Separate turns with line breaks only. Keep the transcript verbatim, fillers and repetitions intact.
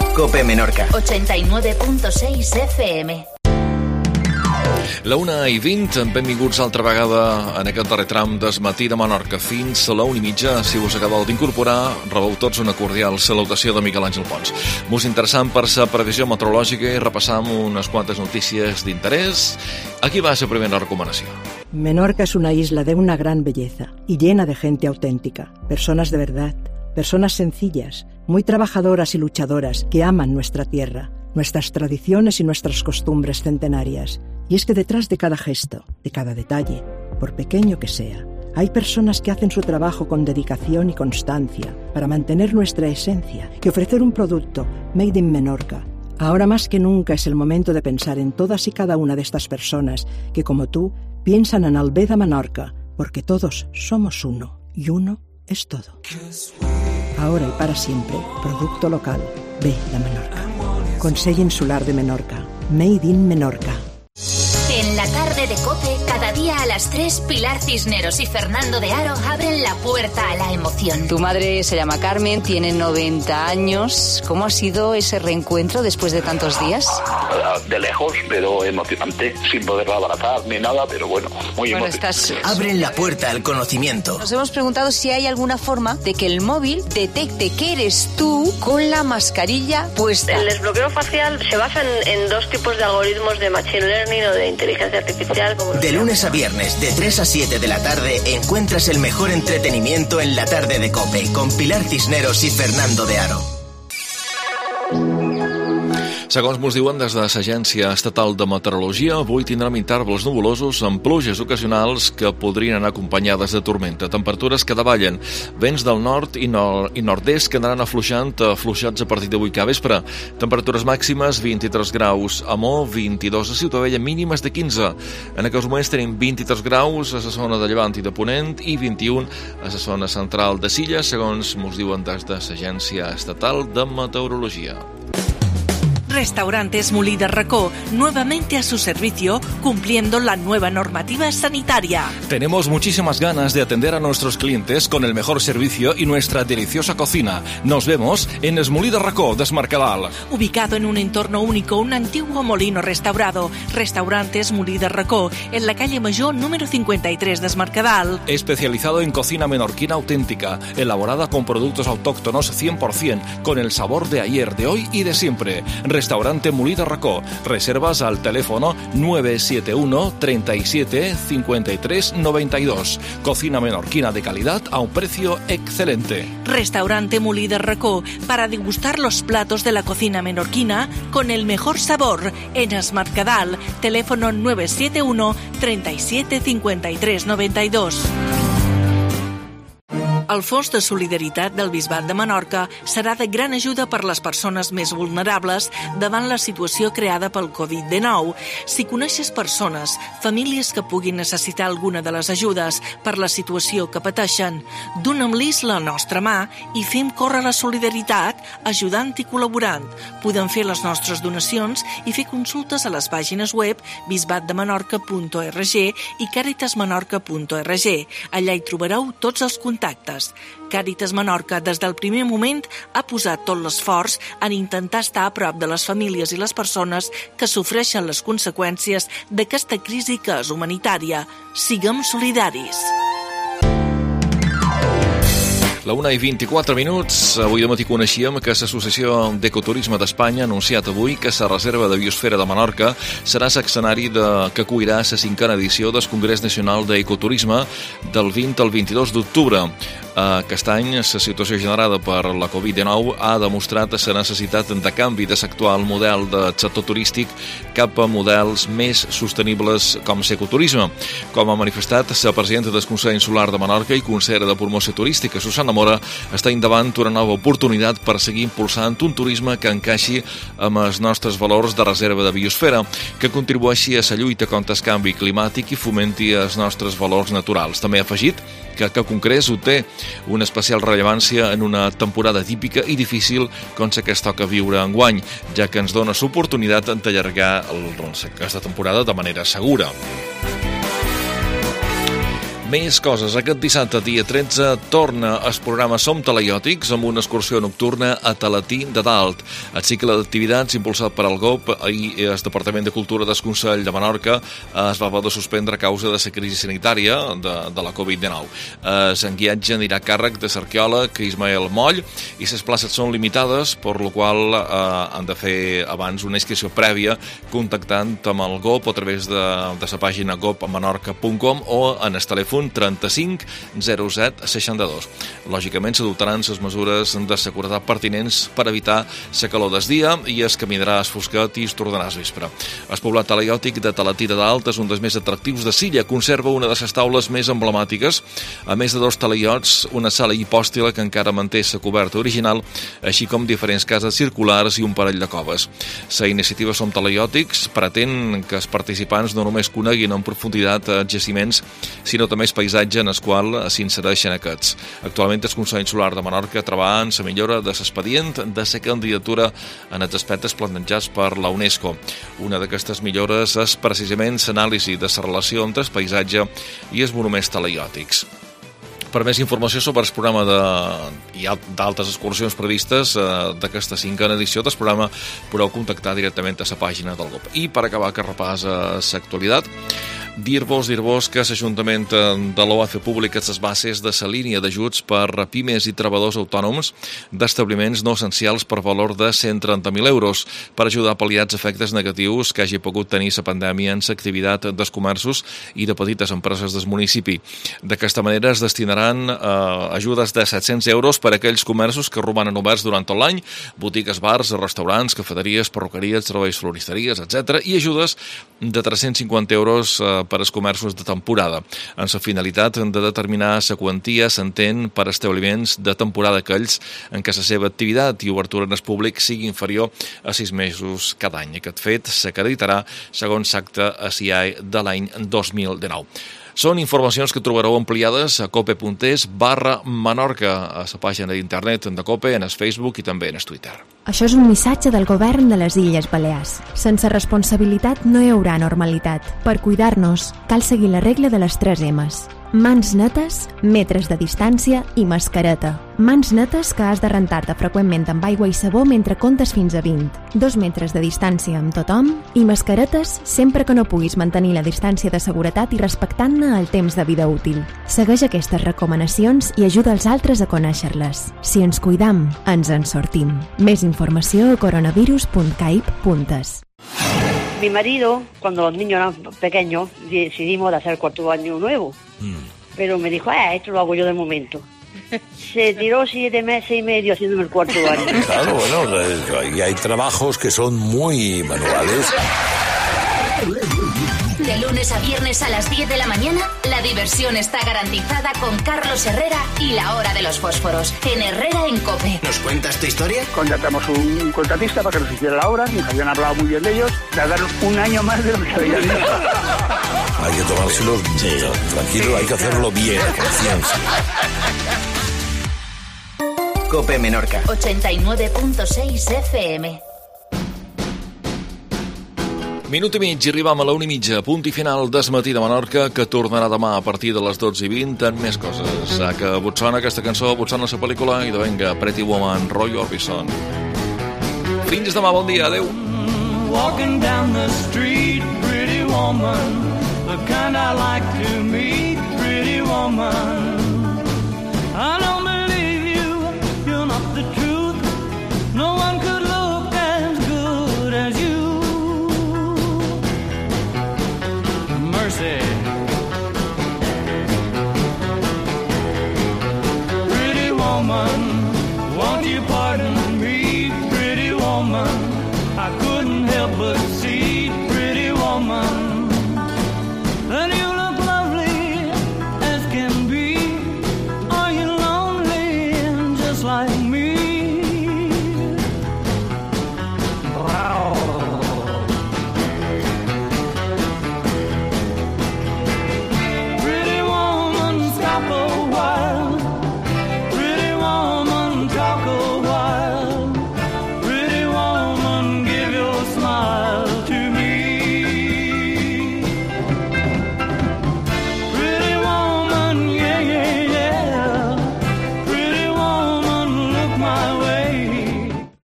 Cope Menorca.
ochenta y nueve punto seis F M.
La una i vint, benvinguts altra vegada en aquest darrer tram del matí de Menorca. Fins a la una i mitja, si us acabeu d'incorporar, rebeu tots una cordial salutació de Miquel Àngel Pons. Molt interessant per la previsió meteorològica i repassam unes quantes notícies d'interès. Aquí va la primera recomanació.
Menorca es una isla de una gran belleza y llena de gente auténtica, personas de verdad, personas sencillas, muy trabajadoras y luchadoras que aman nuestra tierra, nuestras tradiciones y nuestras costumbres centenarias. Y es que detrás de cada gesto, de cada detalle, por pequeño que sea, hay personas que hacen su trabajo con dedicación y constancia para mantener nuestra esencia y ofrecer un producto made in Menorca. Ahora más que nunca es el momento de pensar en todas y cada una de estas personas que, como tú, piensan en el bé de Menorca, porque todos somos uno y uno es todo. Ahora y para siempre, producto local, bé de Menorca. Consell Insular de Menorca, made in Menorca.
En la tarde de COPE, cada día a las tres, Pilar Cisneros y Fernando de Aro abren la puerta a la emoción.
Tu madre se llama Carmen, tiene noventa años. ¿Cómo ha sido ese reencuentro después de tantos días?
De lejos, pero emocionante, sin poderla abrazar ni nada, pero bueno, muy
bueno,
emocionante.
Estás...
Abren la puerta al conocimiento.
Nos hemos preguntado si hay alguna forma de que el móvil detecte que eres tú con la mascarilla puesta.
El desbloqueo facial se basa en, en dos tipos de algoritmos de machine learning o de inteligencia artificial. Como
de lunes a viernes, de tres a siete de la tarde, encuentras el mejor entretenimiento en la tarde de COPE, con Pilar Cisneros y Fernando de Aro.
Segons mos diuen des de l'Agència Estatal de Meteorologia, avui tindrem intervals nuvolosos amb pluges ocasionals que podrien anar acompanyades de tormenta. Temperatures que davallen. Vents del nord i, nord, i nord-est que anaran afluixant, afluixats a partir d'avui que vespre. Temperatures màximes, vint-i-tres graus a Mo, vint-i-dos a Ciutadella, mínimes de quinze. En aquests moments tenim vint-i-tres graus a la zona de Llevant i de Ponent i vint-i-un a la zona central de Silla, segons mos diuen des de l'Agència Estatal de Meteorologia.
Restaurantes Molí de Racó, nuevamente a su servicio, cumpliendo la nueva normativa sanitaria.
Tenemos muchísimas ganas de atender a nuestros clientes con el mejor servicio y nuestra deliciosa cocina. Nos vemos en Es Molí de Racó, des Mercadal.
Ubicado en un entorno único, un antiguo molino restaurado. Restaurantes Molí de Racó, en la calle Mayor número cincuenta y tres des Mercadal.
Especializado en cocina menorquina auténtica, elaborada con productos autóctonos cien por ciento, con el sabor de ayer, de hoy y de siempre. Restaurante Molí de Racó. Reservas al teléfono nueve siete uno, treinta y siete, cincuenta y tres, noventa y dos. Cocina menorquina de calidad a un precio excelente.
Restaurante Molí de Racó, para degustar los platos de la cocina menorquina con el mejor sabor en Es Mercadal. Teléfono nueve siete uno, treinta y siete, cincuenta y tres, noventa y dos. El Fons de Solidaritat del Bisbat de Menorca serà de gran ajuda per les persones més vulnerables davant la situació creada pel covid dinou. Si coneixes persones, famílies que puguin necessitar alguna de les ajudes per la situació que pateixen, dona'm-lis la nostra mà i fem córrer la solidaritat ajudant i col·laborant. Podem fer les nostres donacions i fer consultes a les pàgines web bisbat de menorca punt org i càritas menorca punt org. Allà hi trobareu tots els contactes. Càritas Menorca, des del primer moment, ha posat tot l'esforç en intentar estar a prop de les famílies i les persones que sofreixen les conseqüències d'aquesta crisi que és humanitària. Siguem solidaris.
La una i vint-i-quatre minuts. Avui de matí coneixíem que l'Associació d'Ecoturisme d'Espanya ha anunciat avui que la reserva de biosfera de Menorca serà l'escenari de... que acullirà la cinquena edició del Congrés Nacional d'Ecoturisme del vint al vint-i-dos d'octubre. Aquest any, la situació generada per la covid dinou ha demostrat la necessitat de canvi de l'actual model de sector turístic cap a models més sostenibles com l'ecoturisme. Com ha manifestat la presidenta del Consell Insular de Menorca i consellera de Promoció Turística, Susana Mora, està endavant una nova oportunitat per seguir impulsant un turisme que encaixi amb els nostres valors de reserva de biosfera, que contribueixi a la lluita contra el canvi climàtic i fomenti els nostres valors naturals. També ha afegit que aquest congrés ho té una especial rellevància en una temporada típica i difícil com la que es toca viure enguany, ja que ens dona l'oportunitat d'allargar aquesta temporada de manera segura. Més coses. Aquest dissabte, dia tretze, torna el programa Som Talaiòtics amb una excursió nocturna a Talatí de Dalt. El cicle d'activitats impulsat per el G O P i el Departament de Cultura del Consell de Menorca es va haver de suspendre a causa de la crisi sanitària de, de la covid dinou. El guiatge anirà a càrrec de l'arqueòleg Ismael Moll i les places són limitades, per la qual eh, han de fer abans una inscripció prèvia contactant amb el G O P a través de, de la pàgina gopmenorca punt com o en el telèfon trenta-cinc zero set seixanta-dos. Lògicament s'adoptaran les mesures de seguretat pertinents per evitar la calor del dia i es caminarà a fosquet i es tornarà a vespre. El poblat talaiòtic de Talatí de Dalt és un dels més atractius de Silla. Conserva una de les taules més emblemàtiques, a més de dos talaiots, una sala hipòstila que encara manté la coberta original, així com diferents cases circulars i un parell de coves. La iniciativa Som Talaiòtics pretén que els participants no només coneguin en profunditat els jaciments, sinó també el paisatge en el qual s'insereixen aquests. Actualment el Consell Insular de Menorca treballa en la millora de l'expedient de la candidatura en els aspectes plantejats per la UNESCO. Una d'aquestes millores és precisament l'anàlisi de la relació entre el paisatge i els monuments talaiòtics. Per més informació sobre el programa de, i d'altres excursions previstes eh, d'aquesta cinquena edició del programa, podeu contactar directament a la pàgina del G O P. I per acabar que repassa l'actualitat, dir-vos, dir-vos que l'Ajuntament de l'O ha fet públiques les bases de la línia d'ajuts per pimes i treballadors autònoms d'establiments no essencials per valor de cent trenta mil euros per ajudar a pal·liar els efectes negatius que hagi pogut tenir la pandèmia en l'activitat dels comerços i de petites empreses del municipi. D'aquesta manera es destinaran eh, ajudes de set-cents euros per a aquells comerços que romanen oberts durant tot l'any, botigues, bars, restaurants, cafeteries, perruqueries, treballs floristeries, etcètera, i ajudes de tres-cents cinquanta euros eh, per als comerços de temporada, amb la finalitat de determinar la quantia s'entén per establiments de temporada aquells en què la seva activitat i obertura en el públic sigui inferior a sis mesos cada any. Aquest fet s'acreditarà segons l'acte a C I A E de l'any dos mil dinou. Són informacions que trobareu ampliades a cope.es barra Menorca, a la pàgina d'internet de Cope, en el Facebook i també en el Twitter.
Això és un missatge del govern de les Illes Balears. Sense responsabilitat no hi haurà normalitat. Per cuidar-nos, cal seguir la regla de les tres M's. Mans netes, metres de distància i mascareta. Mans netes que has de rentar-te freqüentment amb aigua i sabó mentre comptes fins a vint. Dos metres de distància amb tothom i mascaretes sempre que no puguis mantenir la distància de seguretat i respectant-ne el temps de vida útil. Segueix aquestes recomanacions i ajuda els altres a conèixer-les. Si ens cuidam, ens en sortim. Més informació a coronavirus punt caip punt es.
Mi marido, cuando los niños eran pequeños, decidimos de hacer cuarto año nuevo. Mm. Pero me dijo, ah, esto lo hago yo de momento. Se tiró siete meses y medio haciéndome el cuarto año.
Claro, bueno, y hay trabajos que son muy manuales.
De lunes a viernes a las diez de la mañana, la diversión está garantizada con Carlos Herrera y la hora de los fósforos, en Herrera en Cope.
¿Nos cuentas tu historia?
Contratamos un contratista para que nos hiciera la obra, nos habían hablado muy bien de ellos, tardaron un año más de lo que habían dicho.
Hay que tomárselo sí. tranquilo, hay que hacerlo bien, con ciencia.
Cope Menorca.
ochenta y nueve punto seis F M.
Minut i mig i arribam a la una i mitja, punt i final del matí de Menorca, que tornarà demà a partir de les dotze i vint amb més coses. A que botsona aquesta cançó, botsona la pel·lícula i de venga, Pretty Woman, Roy Orbison. Fins demà, bon dia, adeu.
Walking down the street, pretty woman, the kind I like to meet, pretty woman. I don't believe you, you're not the truth, no one could look as good as you. Pretty woman, won't you pardon me, pretty woman?